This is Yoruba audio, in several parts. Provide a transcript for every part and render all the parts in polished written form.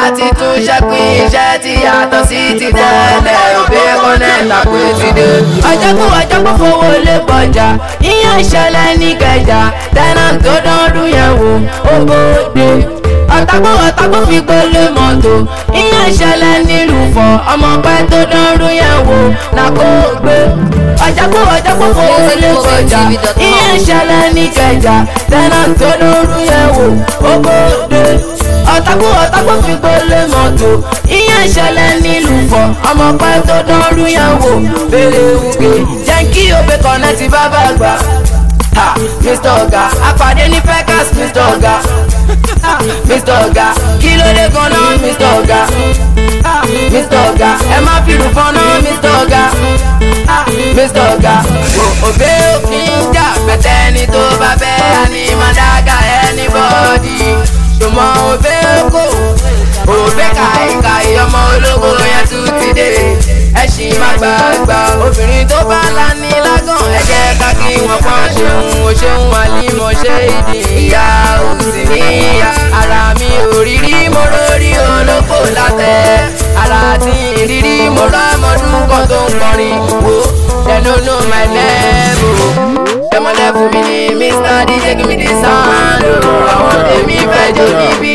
ti tún ṣẹ́pin iṣẹ́ ti yàtọ̀ sí ti tẹ́lẹ̀ òbí kọ́nẹ́tà pé ti dé. ọjọ́ kó fowó lé pọ̀jà ìyẹn ìṣẹ̀lẹ̀ ní Ìkẹjà tenant tó dánrú yẹn wò ó bóde. ọ̀tàgbọ́ fi gbélé mọ́tò ìyẹn ìṣẹ̀lẹ̀ nílùú fọ̀ ọmọ pẹ́ tó dánrú yẹn wò nà kó gbé. ọjọ́ kó fowó lé pọ̀jà ìyẹn ìṣẹ̀lẹ̀ ní Ìkẹjà tenant tó dánrú yẹn wò ó bóde. ọ̀tàgbọ́ fi gbélé mọ́tò ìyẹn ìṣẹ̀lẹ̀ nílùú fọ̀ ọmọ pẹ́ tó dánrú yẹn wò bèrè wùgbé jẹ́ kí òbí kọ̀nẹ́ ti bá bá gbà. Mr. Oga apàdé ní Pekas Mr. Oga Mr. Oga kí ló dé gan-an Mr. Oga Mr. Oga ẹ má fìlù fọ́nà Mr. Oga Mr. Oga òbí òfin jà bẹ̀tẹ̀ ẹni tó bá bẹ́ẹ̀ ni màdága anybody ṣùgbọ́n òbí kò òbí kàìkàì ọmọ ológo yẹn tún ti dé ẹṣin má gbàgbà obìnrin tó bá lání lágàn ẹ jẹ́ ká kí wọ́n pọ́n ṣeun àlímọ̀ ṣe ìdí ìyá òsì níyà ara mi ò rírí mo rórí olóko látẹ ara tí ìrírí mo rámọdún kan tó ń kọrin wo they no know my level dem level mi ni Mr. DJ give me the sound àwọn tèmi fẹ́ jó níbí.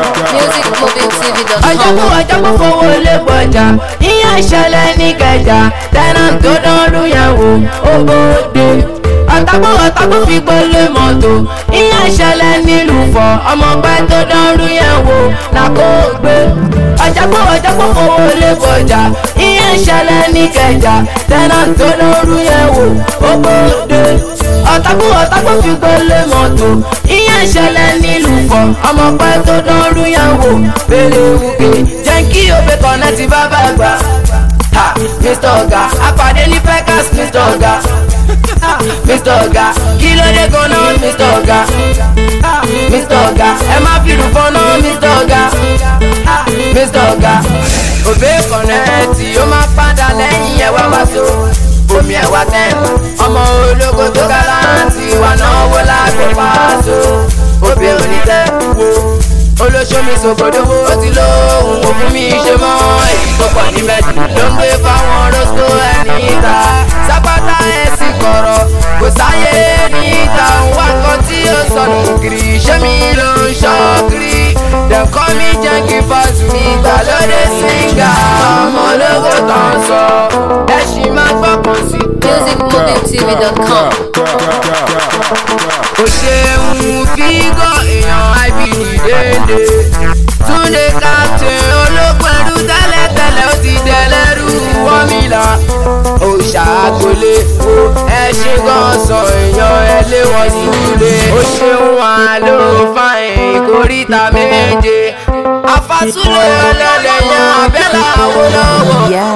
ọjọ́ kó fowó lé pọ̀jà ìyẹn ìṣẹ̀lẹ̀ ní Ìkẹjà tenant tó dánrú yẹn wò ó bóde. ọ̀tàgbọ́ fi gbélé mọ́tò ìyẹn ìṣẹ̀lẹ̀ nílùú fọ̀ ọmọ pẹ́ tó dánrú yẹn wò nà kó gbé. ọjọ́ kó fowó lé pọ̀jà ìyẹn ìṣẹ̀lẹ̀ ní Ìkẹjà tenant tó dánrú yẹn wò ó bóde. ọ̀tàgbọ́ fi gbélé mọ́tò ìyẹn ìṣẹ̀lẹ̀ nílùú fọ̀ ọmọ pẹ́ tó dánrú yẹn wò bèrè wùgbé jẹ́ kí òbí kọ̀nẹ́ ti bá bá gbà. Mr. Oga apàdé ní Pekas Mr. Oga Mr. Oga kí ló dé gan-an Mr. Oga Mr. Oga ẹ má fìlù fọ́nà Mr. Oga Mr. Oga òbí kọ̀nẹ́ tí ó máa padà lẹ́yìn ẹ̀wá wá so omi ẹ̀wà tẹ́nu ọmọ ológo tó gáláǹtì wà náwó lágbo pàṣọ òbí onítẹ̀ wo olóṣomi sòkòdówó ó ti lóhùn òfin mi ṣe mọ́ èyí tó pọ̀ níbẹ̀ jù ló ń gbé fáwọn rosco ẹni ìta sápátá ẹ̀sìn kọ̀rọ̀ kò sáyé ní ìta wá kan tí ó sọnù kiri ṣé mi ló ń ṣọ́ kiri dem call me janky fast mi ìgbàlódé singa ọmọ ológo tó ń sọ ẹ̀sìn máa gbọ́kàn sí. musicmobiletv.com. ó ṣeun fígọ̀ èèyàn IBD dédé Túndé captain ológun ẹrú tẹ́lẹ̀tẹ́lẹ̀ ó ti dẹlẹ́rú wọ́mìlà ó ṣàgolé ẹṣin gan sọ èèyàn ẹ lé wọn sílé ó ṣeun àlò fáìn kórìíta méje àfàsúlẹ̀ ọlọ́lẹ̀yàn abẹ́là Awólọ́wọ̀.